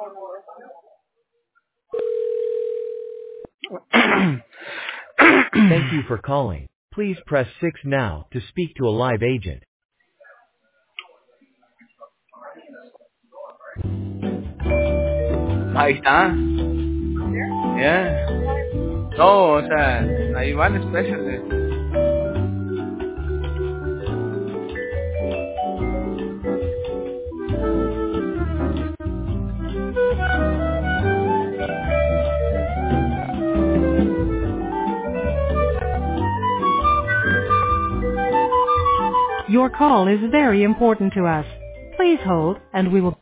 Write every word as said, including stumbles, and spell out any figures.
Thank you for calling. Please press six now to speak to a live agent. Ahí está. Yeah. No, o sea, ahí van especially. Your call is very important to us. Please hold, and we will